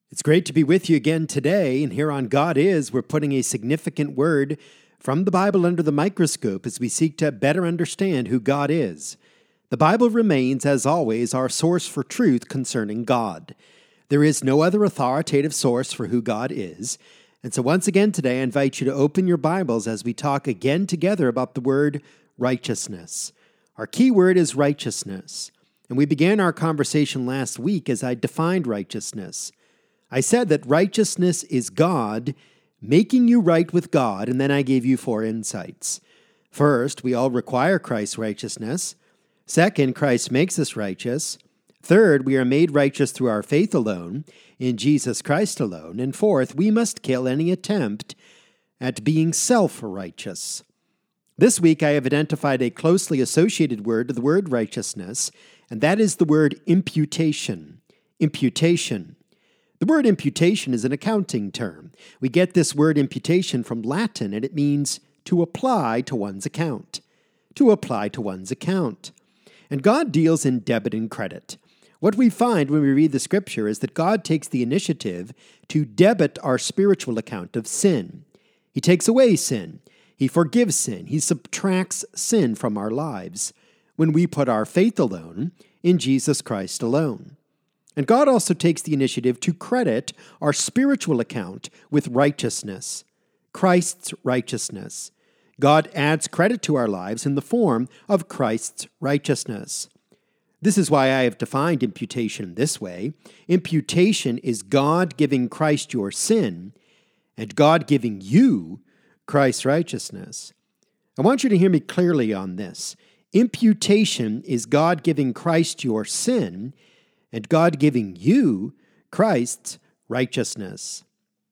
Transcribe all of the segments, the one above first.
It's great to be with you again today, and here on God Is, we're putting a significant word from the Bible under the microscope as we seek to better understand who God is. The Bible remains, as always, our source for truth concerning God. There is no other authoritative source for who God is, and so once again today I invite you to open your Bibles as we talk again together about the word righteousness. Our key word is righteousness, and we began our conversation last week as I defined righteousness. I said that righteousness is God making you right with God, and then I gave you 4 insights. First, we all require Christ's righteousness. Second, Christ makes us righteous. Third, we are made righteous through our faith alone, in Jesus Christ alone. And fourth, we must kill any attempt at being self-righteous. This week, I have identified a closely associated word to the word righteousness, and that is the word imputation. Imputation. The word imputation is an accounting term. We get this word imputation from Latin, and it means to apply to one's account. To apply to one's account. And God deals in debit and credit. What we find when we read the Scripture is that God takes the initiative to debit our spiritual account of sin. He takes away sin. He forgives sin. He subtracts sin from our lives when we put our faith alone in Jesus Christ alone. And God also takes the initiative to credit our spiritual account with righteousness, Christ's righteousness. God adds credit to our lives in the form of Christ's righteousness. This is why I have defined imputation this way. Imputation is God giving Christ your sin and God giving you Christ's righteousness. I want you to hear me clearly on this. Imputation is God giving Christ your sin and God giving you Christ's righteousness.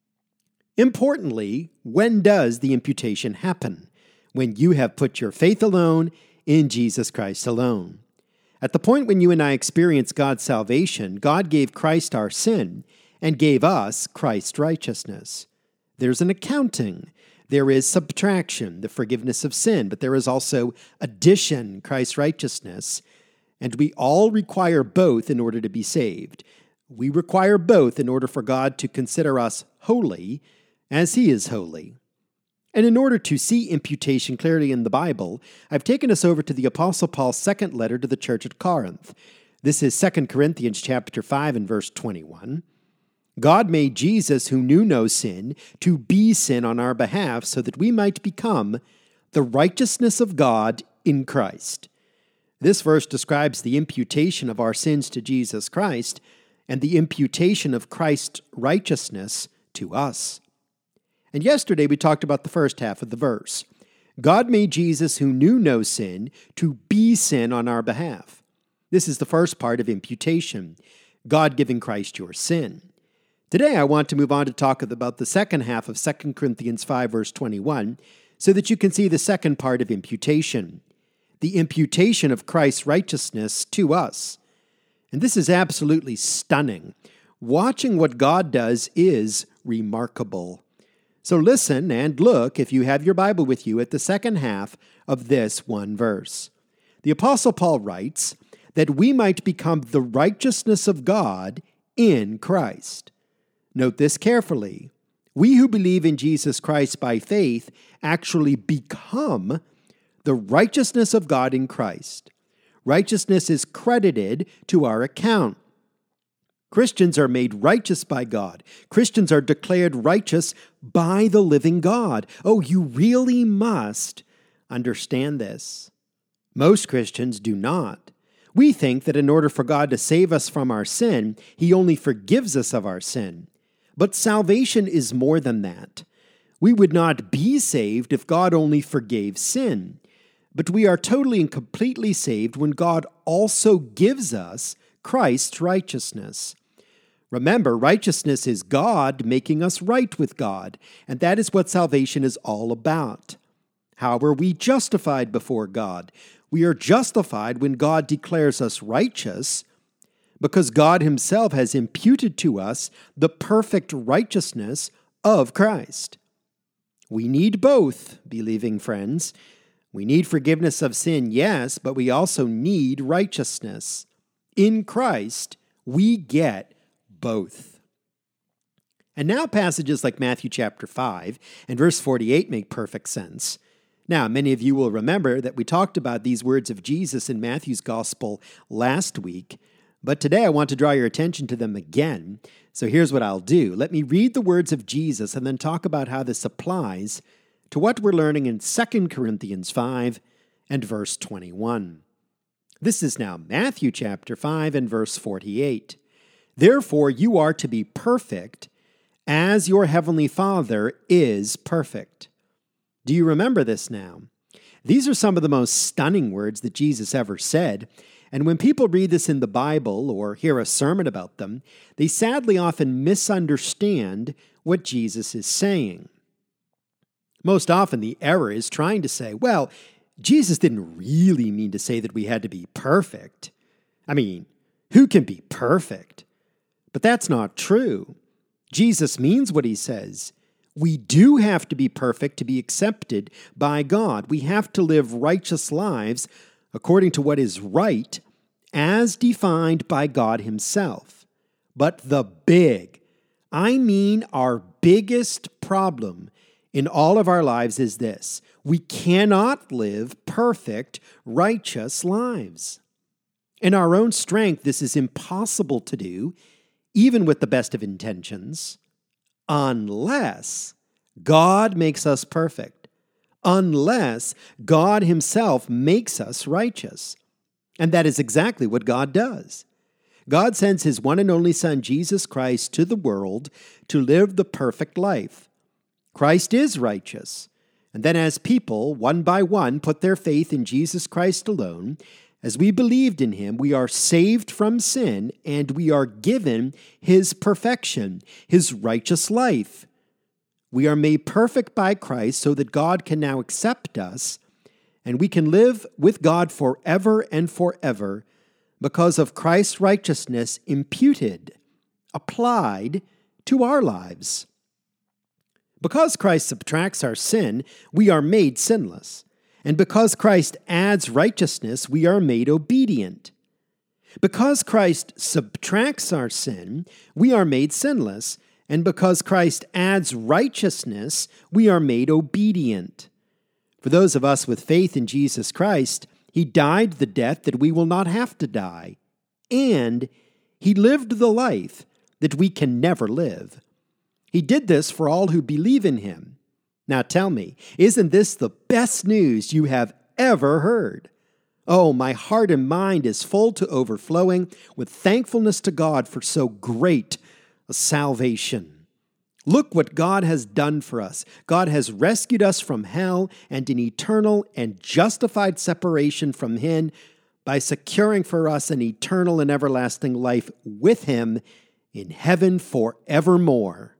Importantly, when does the imputation happen? When you have put your faith alone in Jesus Christ alone. At the point when you and I experience God's salvation, God gave Christ our sin and gave us Christ's righteousness. There's an accounting. There is subtraction, the forgiveness of sin, but there is also addition, Christ's righteousness. And we all require both in order to be saved. We require both in order for God to consider us holy as He is holy. And in order to see imputation clearly in the Bible, I've taken us over to the Apostle Paul's second letter to the church at Corinth. This is 2 Corinthians chapter 5 and verse 21. God made Jesus, who knew no sin, to be sin on our behalf so that we might become the righteousness of God in Christ. This verse describes the imputation of our sins to Jesus Christ and the imputation of Christ's righteousness to us. And yesterday we talked about the first half of the verse. God made Jesus, who knew no sin, to be sin on our behalf. This is the first part of imputation, God giving Christ your sin. Today I want to move on to talk about the second half of 2 Corinthians 5 verse 21 so that you can see the second part of imputation. The imputation of Christ's righteousness to us. And this is absolutely stunning. Watching what God does is remarkable. So listen and look, if you have your Bible with you, at the second half of this one verse. The Apostle Paul writes that we might become the righteousness of God in Christ. Note this carefully. We who believe in Jesus Christ by faith actually become the righteousness of God in Christ. Righteousness is credited to our account. Christians are made righteous by God. Christians are declared righteous by the living God. Oh, you really must understand this. Most Christians do not. We think that in order for God to save us from our sin, He only forgives us of our sin. But salvation is more than that. We would not be saved if God only forgave sin. But we are totally and completely saved when God also gives us Christ's righteousness. Remember, righteousness is God making us right with God, and that is what salvation is all about. How are we justified before God? We are justified when God declares us righteous, because God Himself has imputed to us the perfect righteousness of Christ. We need both, believing friends. We need forgiveness of sin, yes, but we also need righteousness. In Christ, we get both. And now passages like Matthew chapter 5 and verse 48 make perfect sense. Now, many of you will remember that we talked about these words of Jesus in Matthew's gospel last week, but today I want to draw your attention to them again. So here's what I'll do. Let me read the words of Jesus and then talk about how this applies to what we're learning in 2 Corinthians 5 and verse 21. This is now Matthew chapter 5 and verse 48. Therefore you are to be perfect as your heavenly Father is perfect. Do you remember this now? These are some of the most stunning words that Jesus ever said, and when people read this in the Bible or hear a sermon about them, they sadly often misunderstand what Jesus is saying. Most often the error is trying to say, well, Jesus didn't really mean to say that we had to be perfect. I mean, who can be perfect? But that's not true. Jesus means what he says. We do have to be perfect to be accepted by God. We have to live righteous lives according to what is right as defined by God himself. But our biggest problem in all of our lives is this: we cannot live perfect, righteous lives. In our own strength, this is impossible to do, even with the best of intentions, unless God makes us perfect, unless God himself makes us righteous. And that is exactly what God does. God sends his one and only Son, Jesus Christ, to the world to live the perfect life. Christ is righteous. And then as people, one by one, put their faith in Jesus Christ alone, as we believed in him, we are saved from sin and we are given his perfection, his righteous life. We are made perfect by Christ so that God can now accept us and we can live with God forever and forever because of Christ's righteousness imputed, applied to our lives. Because Christ subtracts our sin, we are made sinless. And because Christ adds righteousness, we are made obedient. Because Christ subtracts our sin, we are made sinless. And because Christ adds righteousness, we are made obedient. For those of us with faith in Jesus Christ, he died the death that we will not have to die. And he lived the life that we can never live. He did this for all who believe in him. Now tell me, isn't this the best news you have ever heard? Oh, my heart and mind is full to overflowing with thankfulness to God for so great a salvation. Look what God has done for us. God has rescued us from hell and an eternal and justified separation from him by securing for us an eternal and everlasting life with him in heaven forevermore.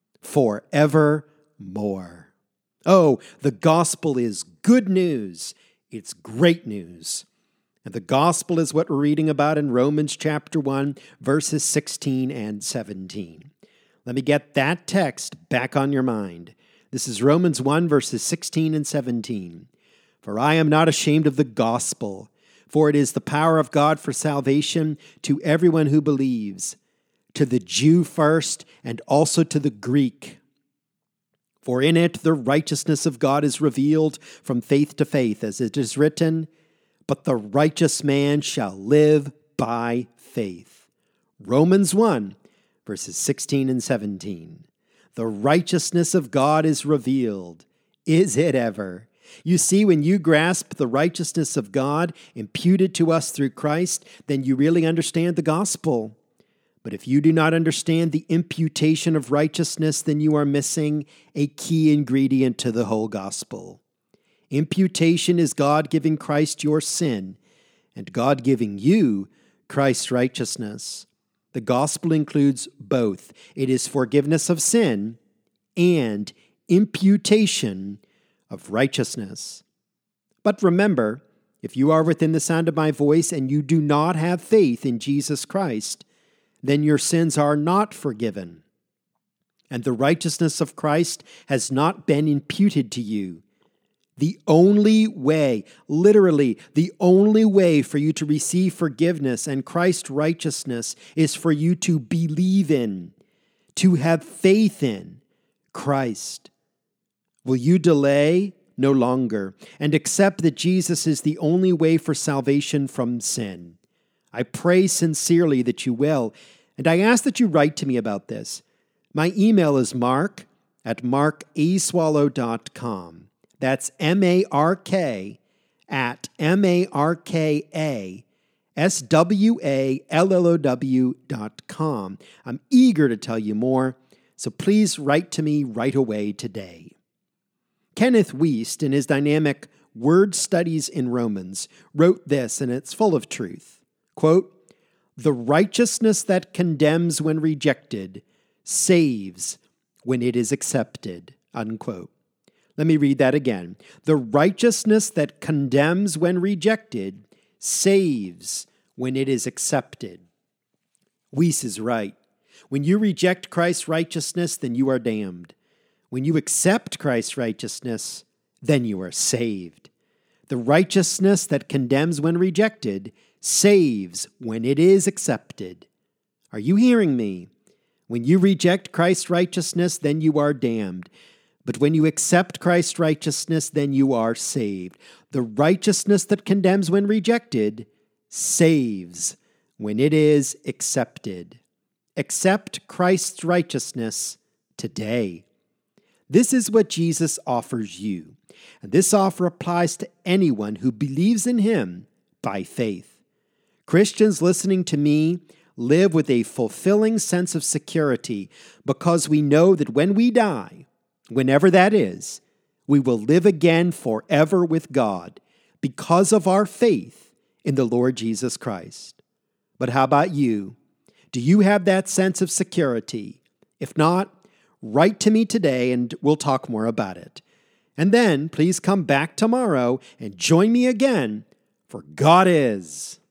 Forevermore. Oh, the gospel is good news. It's great news. And the gospel is what we're reading about in Romans chapter 1, verses 16 and 17. Let me get that text back on your mind. This is Romans 1, verses 16 and 17. For I am not ashamed of the gospel, for it is the power of God for salvation to everyone who believes, to the Jew first and also to the Greek. For in it the righteousness of God is revealed from faith to faith, as it is written, but the righteous man shall live by faith. Romans 1, verses 16 and 17. The righteousness of God is revealed. Is it ever? You see, when you grasp the righteousness of God imputed to us through Christ, then you really understand the gospel. But if you do not understand the imputation of righteousness, then you are missing a key ingredient to the whole gospel. Imputation is God giving Christ your sin, and God giving you Christ's righteousness. The gospel includes both. It is forgiveness of sin and imputation of righteousness. But remember, if you are within the sound of my voice and you do not have faith in Jesus Christ, then your sins are not forgiven, and the righteousness of Christ has not been imputed to you. The only way, literally, the only way for you to receive forgiveness and Christ's righteousness is for you to believe in to have faith in Christ. Will you delay? No longer, and accept that Jesus is the only way for salvation from sin? I pray sincerely that you will, and I ask that you write to me about this. My email is mark@markaswallow.com. That's mark@markaswallow.com. I'm eager to tell you more, so please write to me right away today. Kenneth Wiest, in his dynamic Word Studies in Romans, wrote this, and it's full of truth. Quote, "The righteousness that condemns when rejected saves when it is accepted." Unquote. Let me read that again. The righteousness that condemns when rejected saves when it is accepted. Wiest is right. When you reject Christ's righteousness, then you are damned. When you accept Christ's righteousness, then you are saved. The righteousness that condemns when rejected saves when it is accepted. Are you hearing me? When you reject Christ's righteousness, then you are damned. But when you accept Christ's righteousness, then you are saved. The righteousness that condemns when rejected saves when it is accepted. Accept Christ's righteousness today. This is what Jesus offers you, and this offer applies to anyone who believes in him by faith. Christians listening to me live with a fulfilling sense of security because we know that when we die, whenever that is, we will live again forever with God because of our faith in the Lord Jesus Christ. But how about you? Do you have that sense of security? If not, write to me today and we'll talk more about it. And then please come back tomorrow and join me again, for God is.